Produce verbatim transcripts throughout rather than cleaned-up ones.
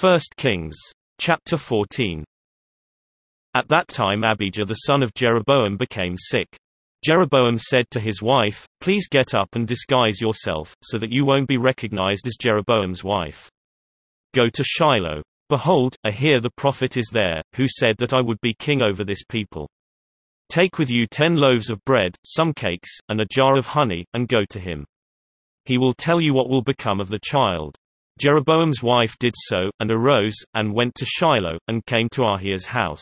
First Kings. Chapter fourteen. At that time Abijah the son of Jeroboam became sick. Jeroboam said to his wife, "Please get up and disguise yourself, so that you won't be recognized as Jeroboam's wife. Go to Shiloh. Behold, Ahir the prophet is there, who said that I would be king over this people. Take with you ten loaves of bread, some cakes, and a jar of honey, and go to him. He will tell you what will become of the child." Jeroboam's wife did so, and arose, and went to Shiloh, and came to Ahir's house.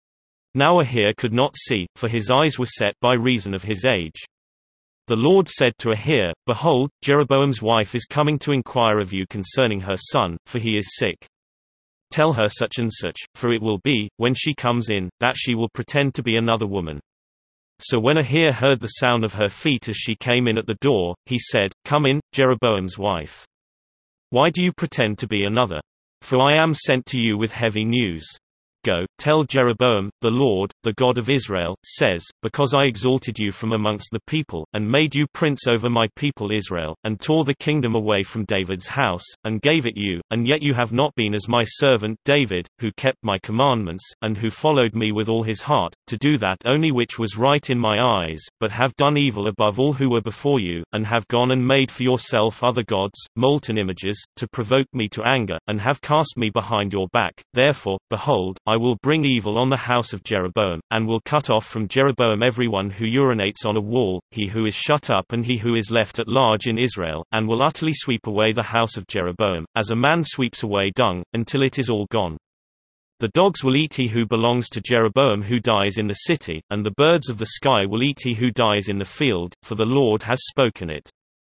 Now Ahir could not see, for his eyes were set by reason of his age. The Lord said to Ahir, "Behold, Jeroboam's wife is coming to inquire of you concerning her son, for he is sick. Tell her such and such, for it will be, when she comes in, that she will pretend to be another woman." So when Ahir heard the sound of her feet as she came in at the door, he said, "Come in, Jeroboam's wife. Why do you pretend to be another? For I am sent to you with heavy news. Go, tell Jeroboam, the Lord, the God of Israel, says, because I exalted you from amongst the people, and made you prince over my people Israel, and tore the kingdom away from David's house, and gave it you, and yet you have not been as my servant David, who kept my commandments, and who followed me with all his heart, to do that only which was right in my eyes, but have done evil above all who were before you, and have gone and made for yourself other gods, molten images, to provoke me to anger, and have cast me behind your back. Therefore, behold, I will bring evil on the house of Jeroboam, and will cut off from Jeroboam everyone who urinates on a wall, he who is shut up and he who is left at large in Israel, and will utterly sweep away the house of Jeroboam, as a man sweeps away dung, until it is all gone. The dogs will eat he who belongs to Jeroboam who dies in the city, and the birds of the sky will eat he who dies in the field, for the Lord has spoken it.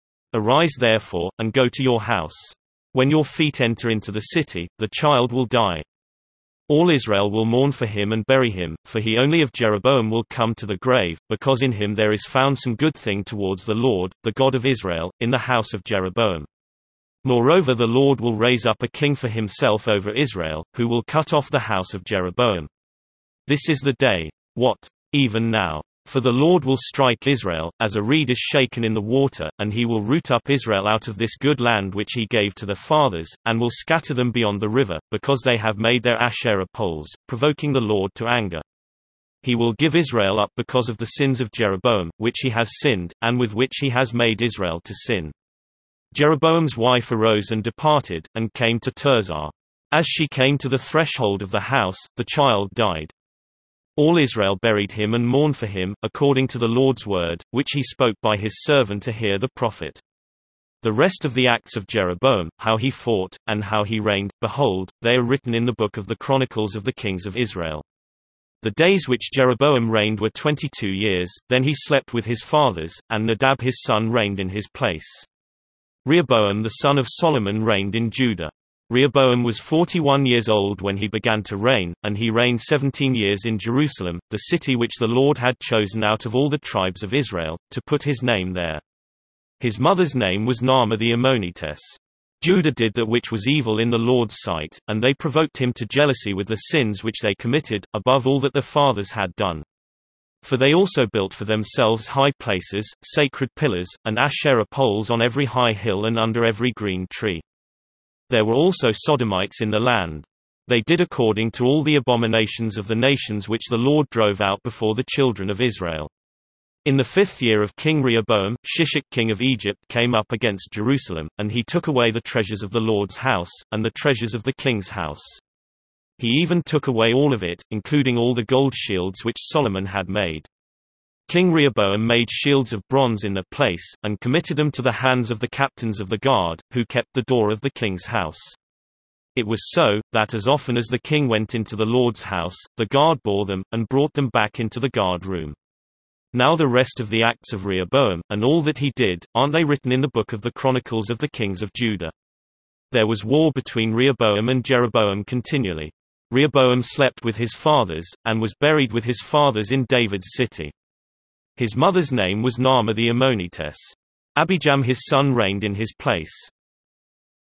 Arise therefore, and go to your house. When your feet enter into the city, the child will die. All Israel will mourn for him and bury him, for he only of Jeroboam will come to the grave, because in him there is found some good thing towards the Lord, the God of Israel, in the house of Jeroboam. Moreover the Lord will raise up a king for himself over Israel, who will cut off the house of Jeroboam. This is the day. What? Even now. For the Lord will strike Israel, as a reed is shaken in the water, and he will root up Israel out of this good land which he gave to their fathers, and will scatter them beyond the river, because they have made their Asherah poles, provoking the Lord to anger. He will give Israel up because of the sins of Jeroboam, which he has sinned, and with which he has made Israel to sin. Jeroboam's wife arose and departed, and came to Tirzah. As she came to the threshold of the house, the child died. All Israel buried him and mourned for him, according to the Lord's word, which he spoke by his servant Ahir the prophet. The rest of the acts of Jeroboam, how he fought, and how he reigned, behold, they are written in the book of the Chronicles of the kings of Israel. The days which Jeroboam reigned were twenty-two years, then he slept with his fathers, and Nadab his son reigned in his place. Rehoboam the son of Solomon reigned in Judah. Rehoboam was forty-one years old when he began to reign, and he reigned seventeen years in Jerusalem, the city which the Lord had chosen out of all the tribes of Israel, to put his name there. His mother's name was Naamah the Ammonitess. Judah did that which was evil in the Lord's sight, and they provoked him to jealousy with the sins which they committed, above all that their fathers had done. For they also built for themselves high places, sacred pillars, and Asherah poles on every high hill and under every green tree. There were also Sodomites in the land. They did according to all the abominations of the nations which the Lord drove out before the children of Israel. In the fifth year of King Rehoboam, Shishak king of Egypt came up against Jerusalem, and he took away the treasures of the Lord's house, and the treasures of the king's house. He even took away all of it, including all the gold shields which Solomon had made. King Rehoboam made shields of bronze in their place, and committed them to the hands of the captains of the guard, who kept the door of the king's house. It was so, that as often as the king went into the Lord's house, the guard bore them, and brought them back into the guard room. Now the rest of the acts of Rehoboam, and all that he did, aren't they written in the book of the Chronicles of the kings of Judah? There was war between Rehoboam and Jeroboam continually. Rehoboam slept with his fathers, and was buried with his fathers in David's city. His mother's name was Naamah the Ammonitess. Abijam his son reigned in his place.